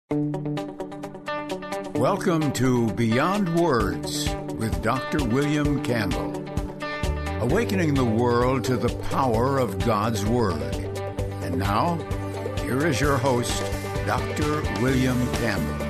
Welcome to Beyond Words with Dr. William Campbell, awakening the world to the power of God's Word. And now, here is your host, Dr. William Campbell.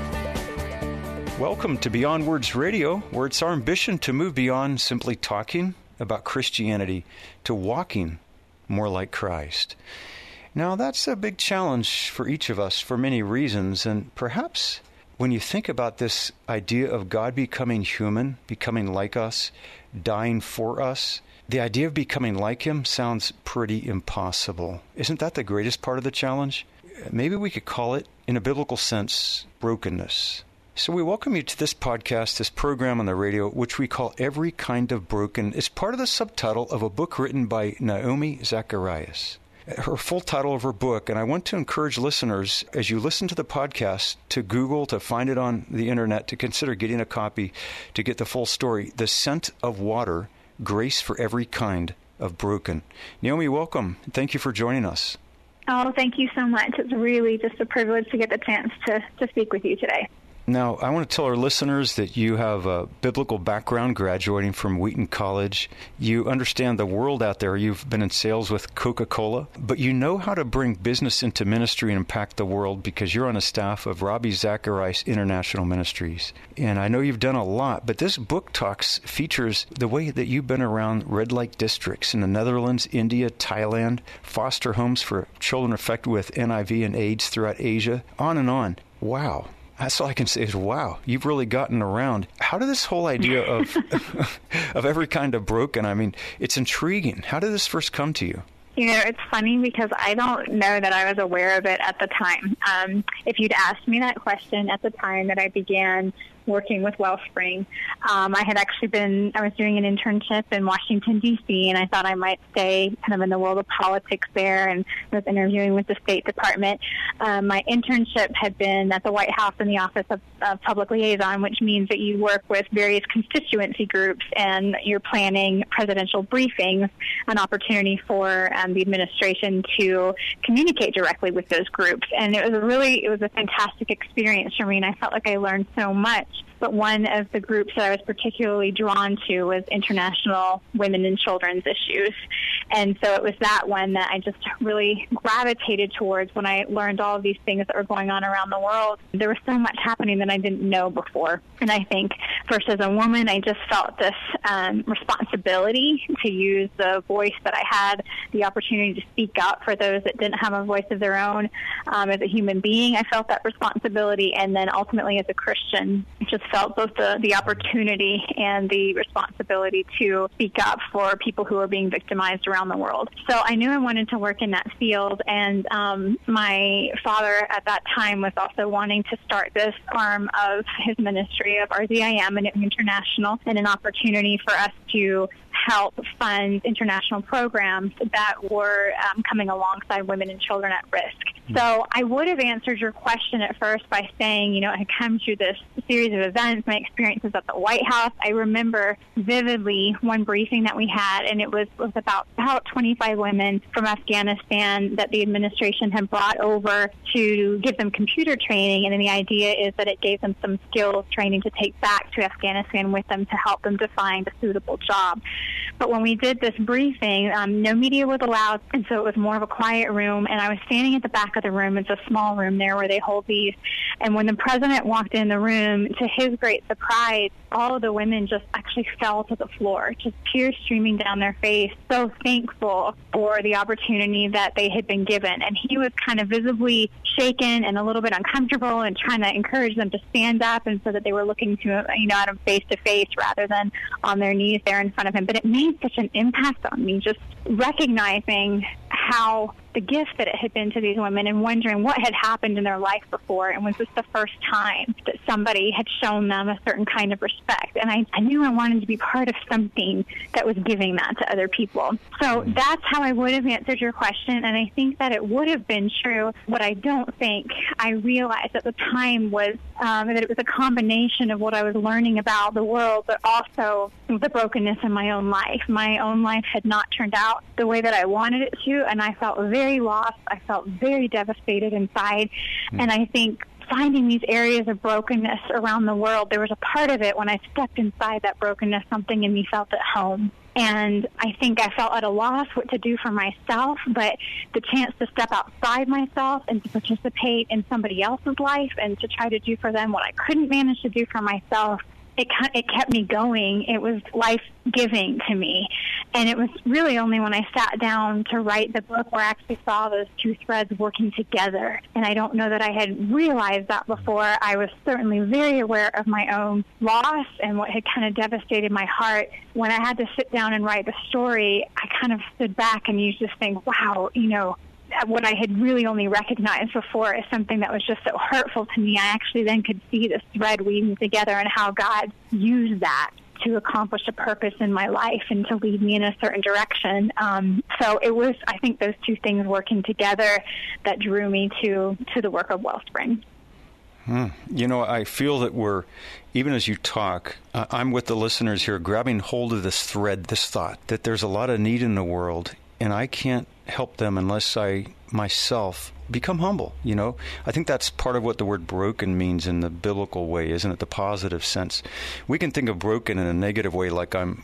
Welcome to Beyond Words Radio, where it's our ambition to move beyond simply talking about Christianity to walking more like Christ. Now, that's a big challenge for each of us for many reasons, and perhaps when you think about this idea of God becoming human, becoming like us, dying for us, the idea of becoming like Him sounds pretty impossible. Isn't that the greatest part of the challenge? Maybe we could call it, in a biblical sense, brokenness. So we welcome you to this podcast, this program on the radio, which we call Every Kind of Broken. It's part of the subtitle of a book written by Naomi Zacharias. Her full title of her book, and I want to encourage listeners, as you listen to the podcast, to Google, to find it on the internet, to consider getting a copy to get the full story. The Scent of Water, Grace for Every Kind of Broken. Naomi, welcome. Thank you for joining us. Oh, thank you so much. It's really just a privilege to get the chance to speak with you today. Now, I want to tell our listeners that you have a biblical background graduating from Wheaton College. You understand the world out there. You've been in sales with Coca-Cola, but you know how to bring business into ministry and impact the world because you're on a staff of Ravi Zacharias International Ministries. And I know you've done a lot, but this book features the way that you've been around red light districts in the Netherlands, India, Thailand, foster homes for children affected with NIV and AIDS throughout Asia, on and on. Wow. That's all I can say is, wow, you've really gotten around. How did this whole idea of of every kind of broken, I mean, it's intriguing. How did this first come to you? You know, it's funny because I don't know that I was aware of it at the time. If you'd asked me that question at the time that I began working with Wellspring, I was doing an internship in Washington, D.C., and I thought I might stay kind of in the world of politics there, and was interviewing with the State Department. My internship had been at the White House in the Office of Public Liaison, which means that you work with various constituency groups and you're planning presidential briefings, an opportunity for the administration to communicate directly with those groups. And it was a fantastic experience for me, and I felt like I learned so much. But one of the groups that I was particularly drawn to was international women and children's issues. And so it was that one that I just really gravitated towards when I learned all of these things that were going on around the world. There was so much happening that I didn't know before. And I think, first as a woman, I just felt this responsibility to use the voice that I had, the opportunity to speak up for those that didn't have a voice of their own. As a human being, I felt that responsibility. And then ultimately as a Christian, just felt both the opportunity and the responsibility to speak up for people who are being victimized around the world. So I knew I wanted to work in that field, and my father at that time was also wanting to start this arm of his ministry of RZIM and International, and an opportunity for us to help fund international programs that were coming alongside women and children at risk. So I would have answered your question at first by saying, you know, I had come through this series of events, my experiences at the White House. I remember vividly one briefing that we had, and it was about 25 women from Afghanistan that the administration had brought over to give them computer training, and then the idea is that it gave them some skills training to take back to Afghanistan with them to help them to find a suitable job. But when we did this briefing, no media was allowed, and so it was more of a quiet room, and I was standing at the back of the room. It's a small room there where they hold these, and when the president walked in the room, to his great surprise, all of the women just actually fell to the floor, just tears streaming down their face, so thankful for the opportunity that they had been given. And he was kind of visibly shaken and a little bit uncomfortable and trying to encourage them to stand up, and so that they were looking to, at him face to face rather than on their knees there in front of him. But it made such an impact on me, just recognizing how the gift that it had been to these women and wondering what had happened in their life before, and was this the first time that somebody had shown them a certain kind of respect. And I knew I wanted to be part of something that was giving that to other people. So that's how I would have answered your question, and I think that it would have been true. What I don't think I realized at the time was that it was a combination of what I was learning about the world, but also the brokenness in my own life. My own life had not turned out the way that I wanted it to, and I felt very lost. I felt very devastated inside. And I think finding these areas of brokenness around the world, there was a part of it when I stepped inside that brokenness, something in me felt at home. And I think I felt at a loss what to do for myself, but the chance to step outside myself and to participate in somebody else's life and to try to do for them what I couldn't manage to do for myself, it kept me going. It was life-giving to me. And it was really only when I sat down to write the book where I actually saw those two threads working together. And I don't know that I had realized that before. I was certainly very aware of my own loss and what had kind of devastated my heart. When I had to sit down and write the story, I kind of stood back and you just think, wow, what I had really only recognized before as something that was just so hurtful to me, I actually then could see this thread weaving together and how God used that to accomplish a purpose in my life and to lead me in a certain direction. So it was, I think, those two things working together that drew me to the work of Wellspring. I feel that we're, even as you talk, I'm with the listeners here grabbing hold of this thread, this thought, that there's a lot of need in the world, and I can't help them unless I myself become humble. I think that's part of what the word broken means in the biblical way, isn't it? The positive sense. We can think of broken in a negative way, like I'm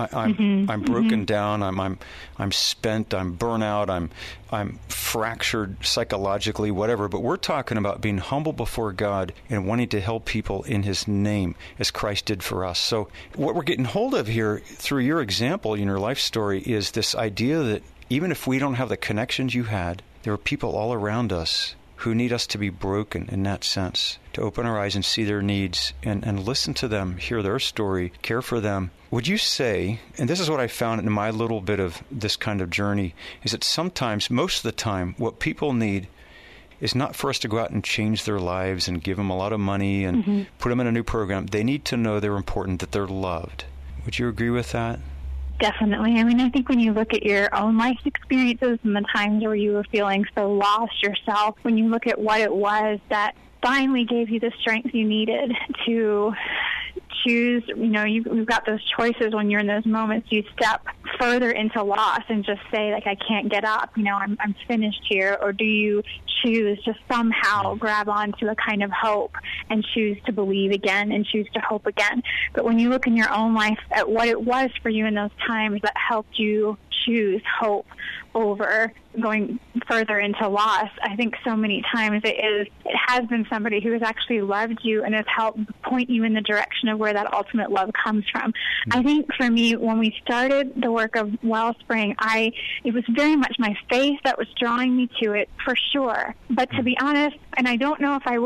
broken down, I'm spent, I'm burnt out, I'm fractured psychologically, whatever. But we're talking about being humble before God and wanting to help people in His name, as Christ did for us. So what we're getting hold of here through your example in your life story is this idea that even if we don't have the connections you had, there are people all around us who need us to be broken in that sense, to open our eyes and see their needs and listen to them, hear their story, care for them. Would you say, and this is what I found in my little bit of this kind of journey, is that sometimes, most of the time, what people need is not for us to go out and change their lives and give them a lot of money and put them in a new program. They need to know they're important, that they're loved. Would you agree with that? Definitely. I mean, I think when you look at your own life experiences and the times where you were feeling so lost yourself, when you look at what it was that finally gave you the strength you needed to choose, you've got those choices when you're in those moments. You step further into loss and just say, like, I can't get up, I'm finished here. Or do you choose to somehow grab onto a kind of hope and choose to believe again and choose to hope again? But when you look in your own life at what it was for you in those times that helped you choose hope over going further into loss, I think so many times it has been somebody who has actually loved you and has helped point you in the direction of where that ultimate love comes from. I think for me, when we started the work of Wellspring, it was very much my faith that was drawing me to it, for sure. But to be honest, and I don't know if I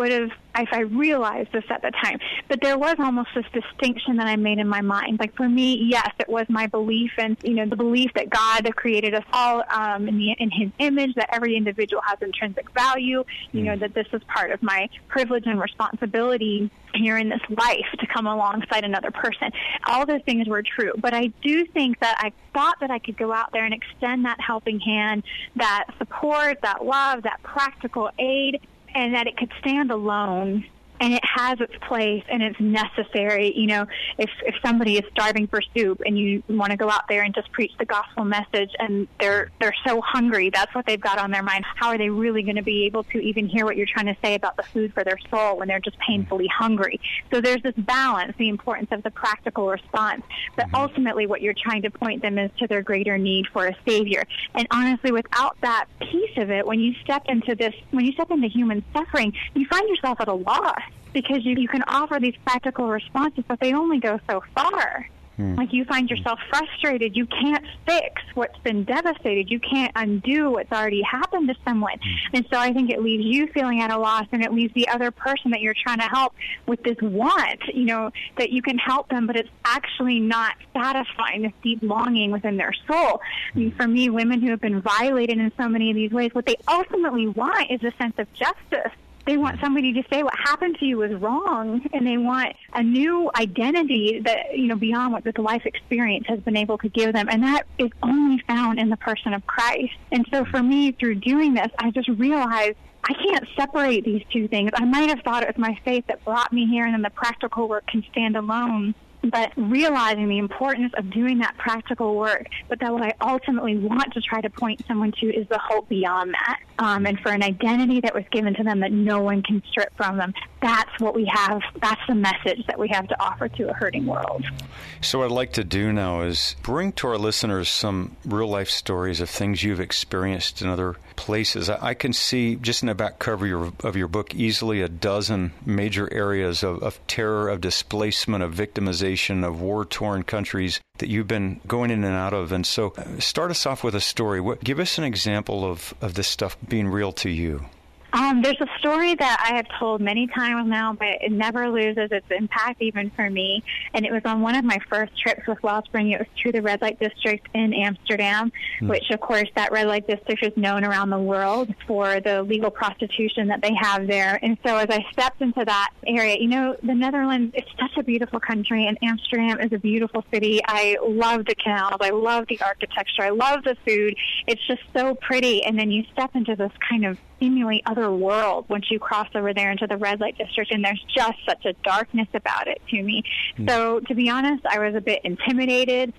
realized this at the time, but there was almost this distinction that I made in my mind. Like, for me, yes, it was my belief and, the belief that God created us all in His image, that every individual has intrinsic value, that this is part of my privilege and responsibility here in this life to come alongside another person. All those things were true, but I do think that I thought that I could go out there and extend that helping hand, that support, that love, that practical aid, and that it could stand alone. And it has its place and it's necessary. If somebody is starving for soup and you want to go out there and just preach the gospel message and they're so hungry, that's what they've got on their mind. How are they really going to be able to even hear what you're trying to say about the food for their soul when they're just painfully hungry? So there's this balance, the importance of the practical response. But ultimately what you're trying to point them is to their greater need for a Savior. And honestly, without that piece of it, when you step into human suffering, you find yourself at a loss. Because you can offer these practical responses, but they only go so far. Like, you find yourself frustrated. You can't fix what's been devastated. You can't undo what's already happened to someone. And so I think it leaves you feeling at a loss, and it leaves the other person that you're trying to help with this want, that you can help them, but it's actually not satisfying this deep longing within their soul. I mean, for me, women who have been violated in so many of these ways, what they ultimately want is a sense of justice. They want somebody to say what happened to you was wrong, and they want a new identity that, beyond what this life experience has been able to give them. And that is only found in the person of Christ. And so for me, through doing this, I just realized I can't separate these two things. I might have thought it was my faith that brought me here, and then the practical work can stand alone. but realizing the importance of doing that practical work, but that what I ultimately want to try to point someone to is the hope beyond that, and for an identity that was given to them that no one can strip from them. That's what we have. That's the message that we have to offer to a hurting world. So what I'd like to do now is bring to our listeners some real-life stories of things you've experienced in other places. I can see, just in the back cover of your book, easily a dozen major areas of terror, of displacement, of victimization, of war-torn countries that you've been going in and out of. And so start us off with a story. Give us an example of this stuff being real to you. There's a story that I have told many times now, but it never loses its impact, even for me. And it was on one of my first trips with Wellspring. It was to the red light district in Amsterdam, which, of course, that red light district is known around the world for the legal prostitution that they have there. And so as I stepped into that area, the Netherlands, it's such a beautiful country, and Amsterdam is a beautiful city. I love the canals. I love the architecture. I love the food. It's just so pretty. And then you step into this kind of seemingly other world once you cross over there into the red light district, and there's just such a darkness about it to me. So to be honest, I was a bit intimidated.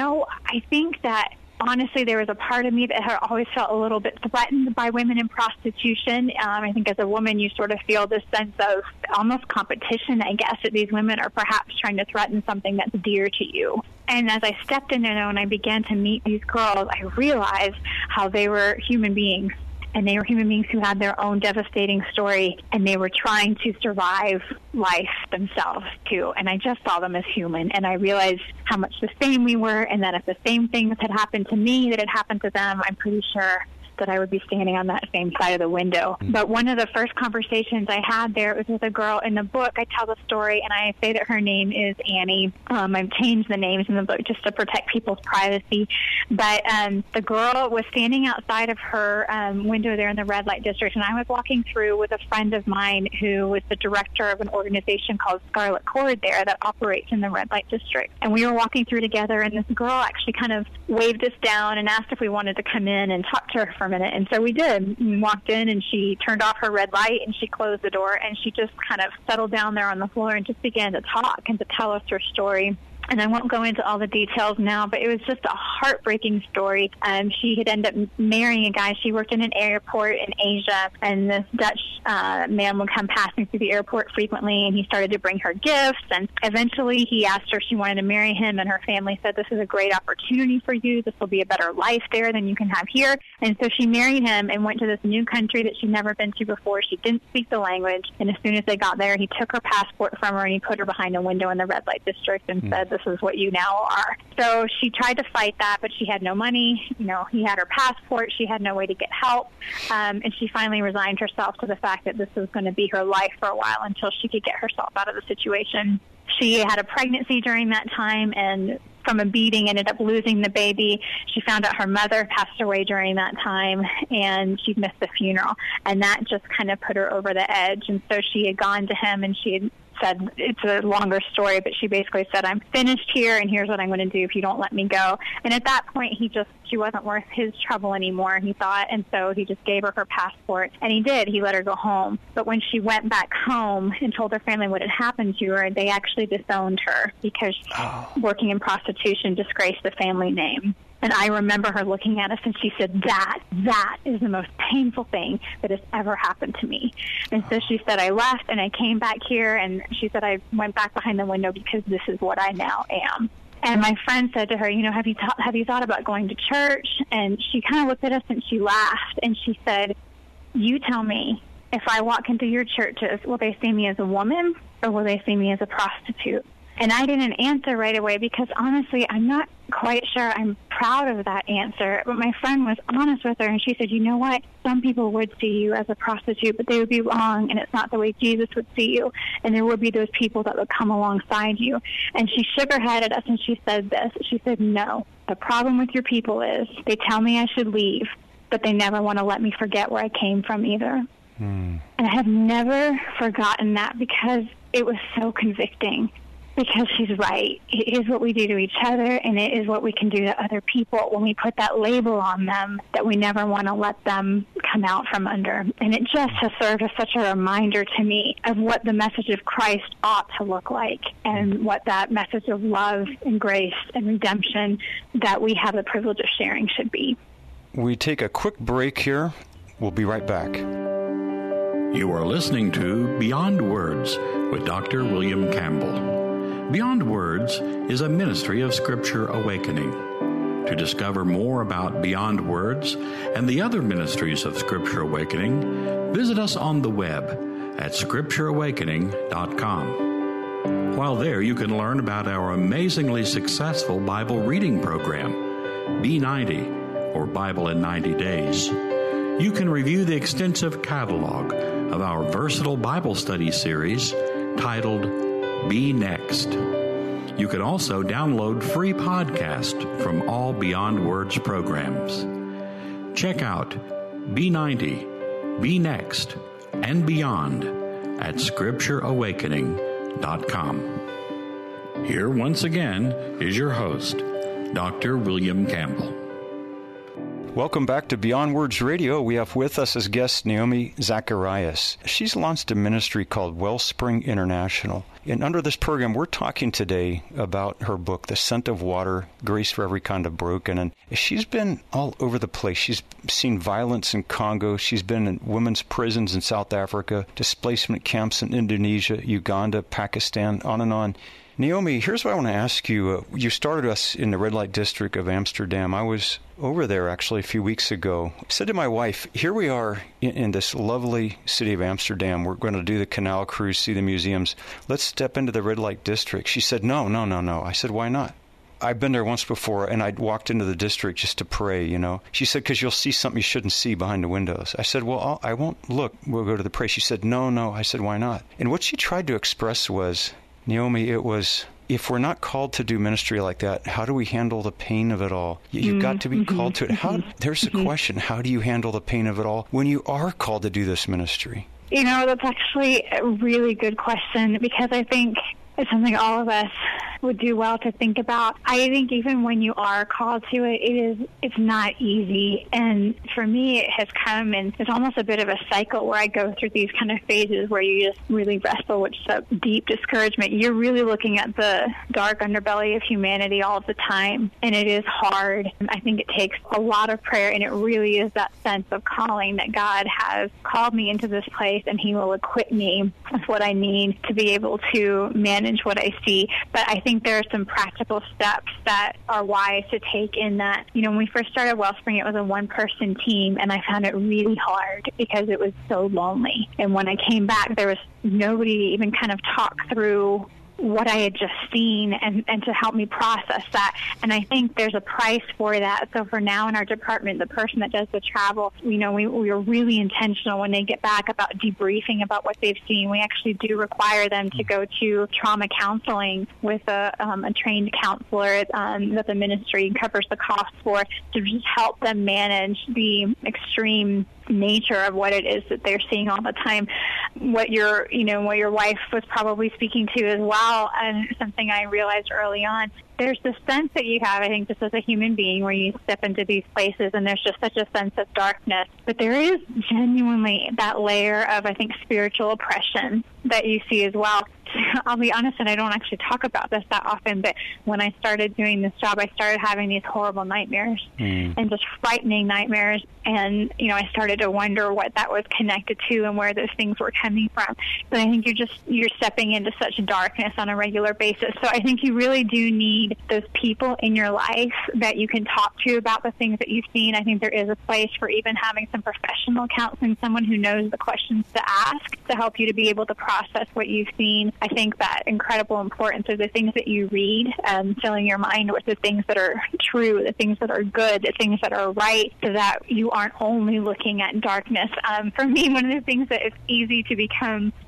I think that honestly, there was a part of me that had always felt a little bit threatened by women in prostitution. I think as a woman, you sort of feel this sense of almost competition, I guess, that these women are perhaps trying to threaten something that's dear to you. And as I stepped in there and I began to meet these girls, I realized how they were human beings. And they were human beings who had their own devastating story, and they were trying to survive life themselves, too. And I just saw them as human, and I realized how much the same we were, and that if the same things had happened to me that had happened to them, I'm pretty sure that I would be standing on that same side of the window. But one of the first conversations I had there was with a girl in the book. I tell the story, and I say that her name is Annie. I've changed the names in the book just to protect people's privacy. But the girl was standing outside of her window there in the red light district, and I was walking through with a friend of mine who was the director of an organization called Scarlet Cord there that operates in the red light district. And we were walking through together, and this girl actually kind of waved us down and asked if we wanted to come in and talk to her for a minute. And so we did. We walked in, and she turned off her red light, and she closed the door, and she just kind of settled down there on the floor and just began to talk and to tell us her story. And I won't go into all the details now, but it was just a heartbreaking story. She had ended up marrying a guy. She worked in an airport in Asia, and this Dutch man would come passing through the airport frequently, and he started to bring her gifts. And eventually he asked her if she wanted to marry him, and her family said, "This is a great opportunity for you. This will be a better life there than you can have here." And so she married him and went to this new country that she'd never been to before. She didn't speak the language, and as soon as they got there, he took her passport from her, and he put her behind a window in the red light district and said, "This is what you now are." So she tried to fight that, but she had no money. He had her passport. She had no way to get help. And she finally resigned herself to the fact that this was going to be her life for a while until she could get herself out of the situation. She had a pregnancy during that time, and from a beating ended up losing the baby. She found out her mother passed away during that time, and she missed the funeral. And that just kind of put her over the edge. And so she had gone to him, and she had said, it's a longer story, but she basically said, "I'm finished here, and here's what I'm going to do if you don't let me go." And at that point, she wasn't worth his trouble anymore, he thought, and so he just gave her her passport, and he did. He let her go home. But when she went back home and told her family what had happened to her, they actually disowned her because working in prostitution disgraced the family name. And I remember her looking at us, and she said, that is the most painful thing that has ever happened to me. And so she said, I left, and I came back here, and she said, I went back behind the window because this is what I now am. And my friend said to her, have you thought about going to church? And she kind of looked at us, and she laughed, and she said, "You tell me, if I walk into your churches, will they see me as a woman, or will they see me as a prostitute?" And I didn't answer right away because, honestly, I'm not quite sure I'm proud of that answer. But my friend was honest with her, and she said, "You know what? Some people would see you as a prostitute, but they would be wrong, and it's not the way Jesus would see you. And there would be those people that would come alongside you." And she shook her head at us, and she said this. She said, "No, the problem with your people is they tell me I should leave, but they never want to let me forget where I came from either." And I have never forgotten that because it was so convicting. because she's right. It is what we do to each other, and it is what we can do to other people when we put that label on them that we never want to let them come out from under. And it just has served as such a reminder to me of what the message of Christ ought to look like, and what that message of love and grace and redemption that we have the privilege of sharing should be. We take a quick break here. We'll be right back. You are listening to Beyond Words with Dr. William Campbell. Beyond Words is a ministry of Scripture Awakening. To discover more about Beyond Words and the other ministries of Scripture Awakening, visit us on the web at scriptureawakening.com. While there, you can learn about our amazingly successful Bible reading program, B90, or Bible in 90 Days. You can review the extensive catalog of our versatile Bible study series titled Be Next. You can also download free podcasts from all Beyond Words programs. Check out B90, Be Next, and Beyond at scriptureawakening.com. Here once again is your host, Dr. William Campbell. Welcome back to Beyond Words Radio. We have with us as guest Naomi Zacharias. She's launched a ministry called Wellspring International. And under this program, we're talking today about her book, The Scent of Water, Grace for Every Kind of Broken. And she's been all over the place. She's seen violence in Congo. She's been in women's prisons in South Africa, displacement camps in Indonesia, Uganda, Pakistan, on and on. Naomi, here's what I want to ask you. You started us in the red light district of Amsterdam. I was over there actually a few weeks ago. I said to my wife, here we are in this lovely city of Amsterdam. We're going to do the canal cruise, see the museums. Let's step into the red light district. She said, no. I said, why not? I've been there once before, and I'd walked into the district just to pray, you know. She said, because you'll see something you shouldn't see behind the windows. I said, well, I won't look. We'll go to the pray. She said, no. I said, why not? And what she tried to express was, Naomi, it was, if we're not called to do ministry like that, how do we handle the pain of it all? You've got to be called to it. There's a question. How do you handle the pain of it all when you are called to do this ministry? You know, that's actually a really good question, because I think it's something all of us would do well to think about. I think even when you are called to it, it's not easy. And for me, it has come in, it's almost a bit of a cycle where I go through these kind of phases where you just really wrestle with some deep discouragement. You're really looking at the dark underbelly of humanity all the time, and it is hard. I think it takes a lot of prayer, and it really is that sense of calling that God has called me into this place, and He will equip me with what I need to be able to manage what I see. But I think there are some practical steps that are wise to take in that. You know, when we first started Wellspring, it was a one-person team, and I found it really hard because it was so lonely. And when I came back, there was nobody to even kind of talk through what I had just seen and to help me process that. And I think there's a price for that. So for now in our department, the person that does the travel, you know, we are really intentional when they get back about debriefing about what they've seen. We actually do require them to go to trauma counseling with a trained counselor that the ministry covers the cost for, to just help them manage the extreme nature of what it is that they're seeing all the time. What your wife was probably speaking to as well, and something I realized early on, there's this sense that you have, I think, just as a human being, where you step into these places and there's just such a sense of darkness. But there is genuinely that layer of, I think, spiritual oppression that you see as well. I'll be honest, and I don't actually talk about this that often, but when I started doing this job, I started having these horrible nightmares and just frightening nightmares. And, you know, I started to wonder what that was connected to and where those things were coming from. But I think you're stepping into such darkness on a regular basis. So I think you really do need those people in your life that you can talk to about the things that you've seen. I think there is a place for even having some professional counseling, someone who knows the questions to ask to help you to be able to process what you've seen. I think that incredible importance of the things that you read, filling your mind with the things that are true, the things that are good, the things that are right, so that you aren't only looking at darkness. For me, one of the things that is easy to become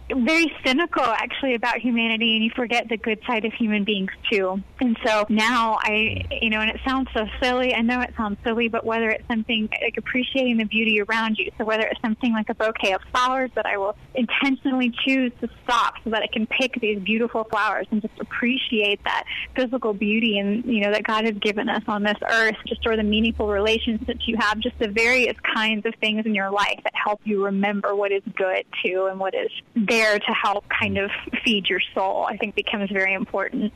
very cynical, actually, about humanity, and you forget the good side of human beings, too. And so now and it sounds so silly. I know it sounds silly, but whether it's something like appreciating the beauty around you, so whether it's something like a bouquet of flowers that I will intentionally choose to stop so that I can pick these beautiful flowers and just appreciate that physical beauty and, that God has given us on this earth, just or the meaningful relationships you have, just the various kinds of things in your life that help you remember what is good, too, and what is there to help kind of feed your soul, I think becomes very important.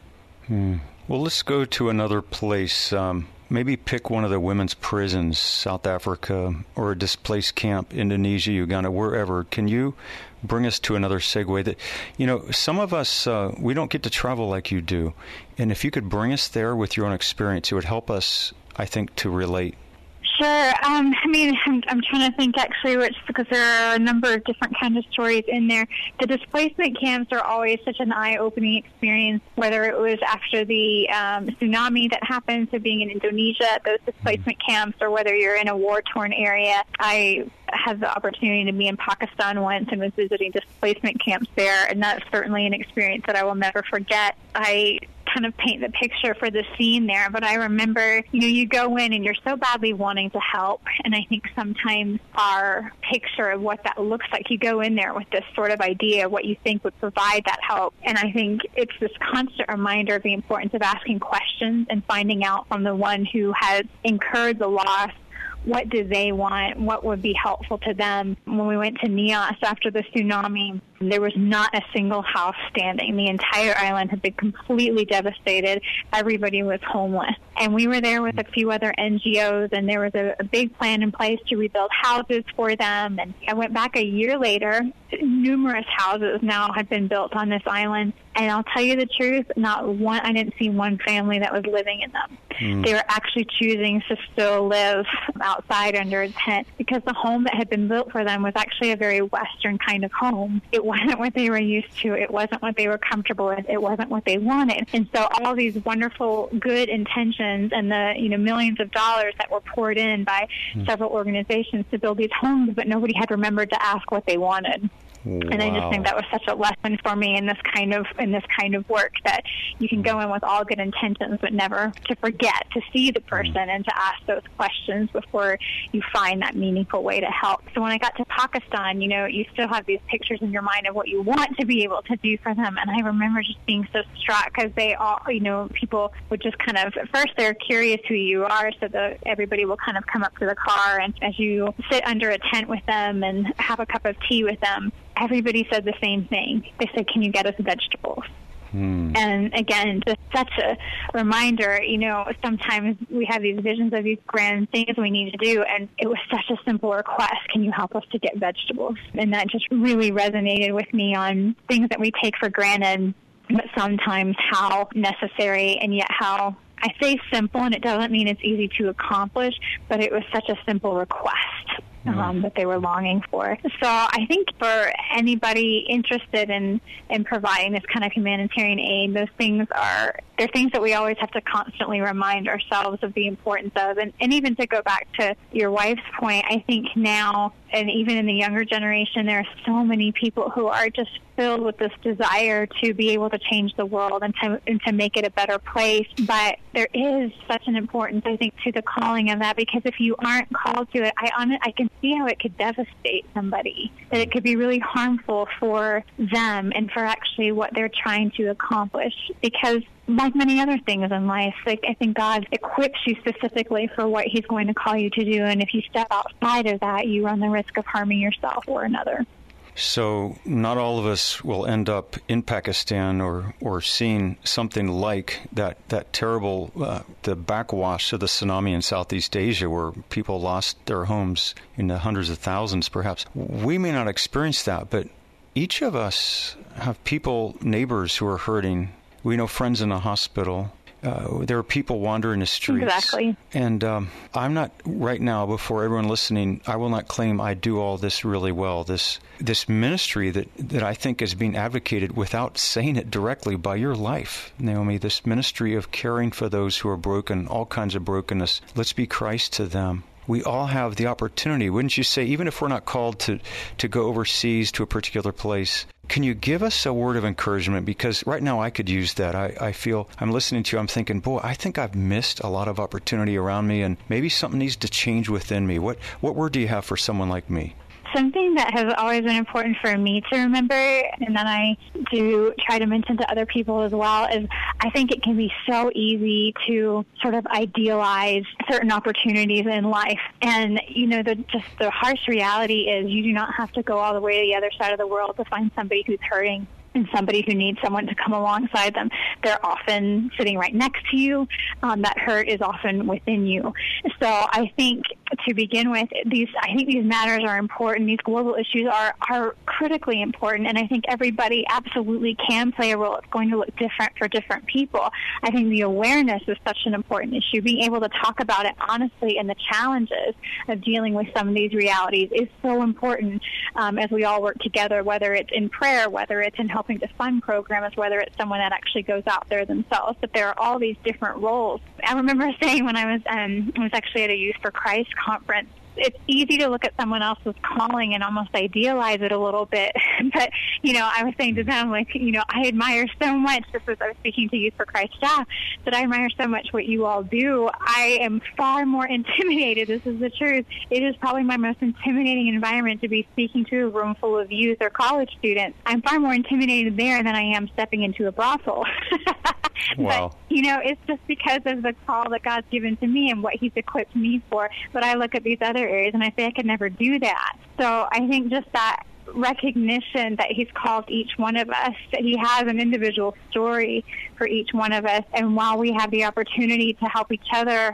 Well, let's go to another place. Maybe pick one of the women's prisons, South Africa, or a displaced camp, Indonesia, Uganda, wherever. Can you bring us to another segue? That, some of us, we don't get to travel like you do. And if you could bring us there with your own experience, it would help us, I think, to relate. Sure. I'm trying to think, actually, because there are a number of different kinds of stories in there. The displacement camps are always such an eye-opening experience, whether it was after the tsunami that happened, so being in Indonesia at those displacement camps, or whether you're in a war-torn area. I had the opportunity to be in Pakistan once and was visiting displacement camps there, and that's certainly an experience that I will never forget. I kind of paint the picture for the scene there, but I remember, you go in and you're so badly wanting to help, and I think sometimes our picture of what that looks like, you go in there with this sort of idea of what you think would provide that help, and I think it's this constant reminder of the importance of asking questions and finding out from the one who has incurred the loss, what do they want? What would be helpful to them? When we went to Nias after the tsunami, there was not a single house standing. The entire island had been completely devastated. Everybody was homeless. And we were there with a few other NGOs, and there was a big plan in place to rebuild houses for them. And I went back a year later. Numerous houses now had been built on this island. And I'll tell you the truth, I didn't see one family that was living in them. They were actually choosing to still live outside under a tent because the home that had been built for them was actually a very Western kind of home. It wasn't what they were used to. It wasn't what they were comfortable with. It wasn't what they wanted. And so all these wonderful, good intentions and the millions of dollars that were poured in by several organizations to build these homes, but nobody had remembered to ask what they wanted. And I just think that was such a lesson for me in this kind of work, that you can go in with all good intentions, but never to forget to see the person and to ask those questions before you find that meaningful way to help. So when I got to Pakistan, you still have these pictures in your mind of what you want to be able to do for them. And I remember just being so struck because they all, people would just kind of, at first they're curious who you are, so everybody will kind of come up to the car, and as you sit under a tent with them and have a cup of tea with them, everybody said the same thing. They said, "Can you get us vegetables?" And again, just such a reminder, sometimes we have these visions of these grand things we need to do, and it was such a simple request, "Can you help us to get vegetables?" And that just really resonated with me on things that we take for granted, but sometimes how necessary, and yet how, I say simple, and it doesn't mean it's easy to accomplish, but it was such a simple request that they were longing for. So I think for anybody interested in providing this kind of humanitarian aid, they're things that we always have to constantly remind ourselves of the importance of. And even to go back to your wife's point, I think now, and even in the younger generation, there are so many people who are just filled with this desire to be able to change the world and to make it a better place. But there is such an importance, I think, to the calling of that, because if you aren't called to it, I can see how it could devastate somebody, that it could be really harmful for them and for actually what they're trying to accomplish. Because like many other things in life, I think God equips you specifically for what He's going to call you to do, and if you step outside of that, you run the risk of harming yourself or another. So not all of us will end up in Pakistan or seeing something like that terrible, the backwash of the tsunami in Southeast Asia, where people lost their homes in the hundreds of thousands perhaps. We may not experience that, but each of us have people, neighbors who are hurting. We know friends in the hospital. There are people wandering the streets. Exactly. And I'm not, right now, before everyone listening, I will not claim I do all this really well. This ministry that I think is being advocated without saying it directly by your life, Naomi, this ministry of caring for those who are broken, all kinds of brokenness. Let's be Christ to them. we all have the opportunity, wouldn't you say, even if we're not called to go overseas to a particular place? Can you give us a word of encouragement? Because right now I could use that. I feel, I'm listening to you, I'm thinking, boy, I think I've missed a lot of opportunity around me, and maybe something needs to change within me. What word do you have for someone like me? Something that has always been important for me to remember, and then I do try to mention to other people as well, is I think it can be so easy to sort of idealize certain opportunities in life. And, the harsh reality is you do not have to go all the way to the other side of the world to find somebody who's hurting and somebody who needs someone to come alongside them. They're often sitting right next to you. That hurt is often within you. So I think to begin with, these matters are important. These global issues are critically important, and I think everybody absolutely can play a role. It's going to look different for different people. I think the awareness is such an important issue. Being able to talk about it honestly and the challenges of dealing with some of these realities is so important as we all work together, whether it's in prayer, whether it's in helping to fund programs, whether it's someone that actually goes out there themselves. But there are all these different roles. I remember saying when I was actually at a Youth for Christ conference, it's easy to look at someone else's calling and almost idealize it a little bit. But, I was saying to them, I admire so much, just as I was speaking to Youth for Christ staff, that I admire so much what you all do. I am far more intimidated. This is the truth. It is probably my most intimidating environment to be speaking to a room full of youth or college students. I'm far more intimidated there than I am stepping into a brothel. Wow. But, it's just because of the call that God's given to me and what He's equipped me for. But I look at these other areas and I say I could never do that. So I think just that recognition that He's called each one of us, that He has an individual story for each one of us. And while we have the opportunity to help each other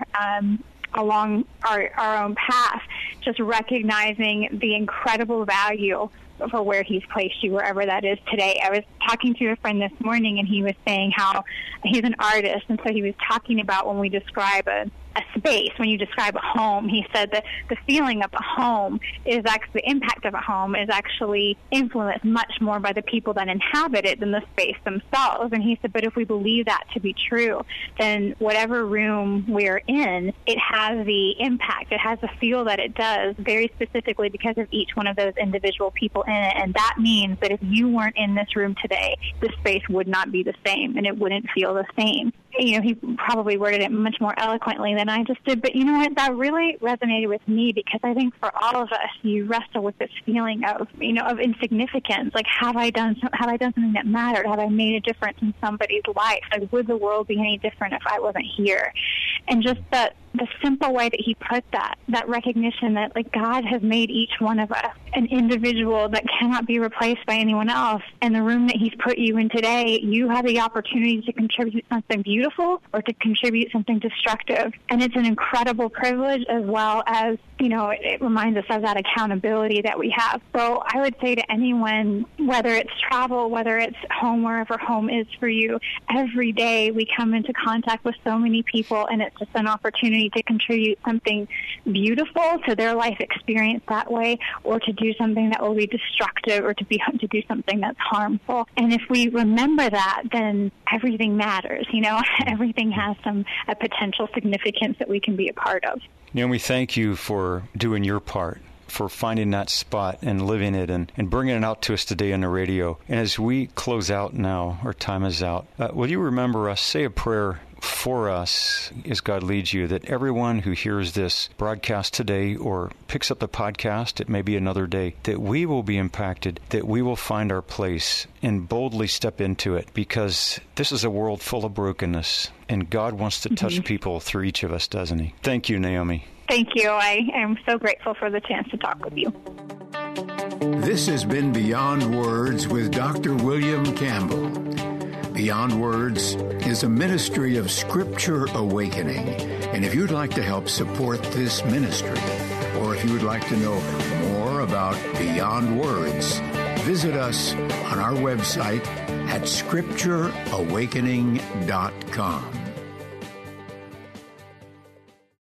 along our own path, just recognizing the incredible value for where He's placed you, wherever that is today. I was talking to a friend this morning, and he was saying how he's an artist, and so he was talking about when we describe a space, when you describe a home, he said that the feeling of a home is actually, the impact of a home is actually influenced much more by the people that inhabit it than the space themselves. And he said, but if we believe that to be true, then whatever room we're in, it has the impact, it has the feel that it does, very specifically because of each one of those individual people in it. And that means that if you weren't in this room today, the space would not be the same, and it wouldn't feel the same. He probably worded it much more eloquently than I just did, but you know what? That really resonated with me, because I think for all of us, you wrestle with this feeling of, of insignificance. Like, have I done something that mattered? Have I made a difference in somebody's life? Like, would the world be any different if I wasn't here? And just the simple way that he put that recognition that, like, God has made each one of us an individual that cannot be replaced by anyone else. And the room that He's put you in today, you have the opportunity to contribute something beautiful or to contribute something destructive. And it's an incredible privilege, as well as, it reminds us of that accountability that we have. So I would say to anyone, whether it's travel, whether it's home, wherever home is for you, every day we come into contact with so many people, and it's just an opportunity to contribute something beautiful to their life experience that way, or to do something that will be destructive, or to do something that's harmful. And if we remember that, then everything matters. Everything has a potential significance that we can be a part of. Naomi, thank you for doing your part, for finding that spot and living it and bringing it out to us today on the radio. And as we close out now, our time is out, will you remember us, say a prayer for us as God leads you, that everyone who hears this broadcast today or picks up the podcast, it may be another day, that we will be impacted, that we will find our place and boldly step into it, because this is a world full of brokenness, and God wants to touch people through each of us, doesn't He? Thank you, Naomi. Thank you. I am so grateful for the chance to talk with you. This has been Beyond Words with Dr. William Campbell. Beyond Words is a ministry of Scripture Awakening. And if you'd like to help support this ministry, or if you would like to know more about Beyond Words, visit us on our website at scriptureawakening.com.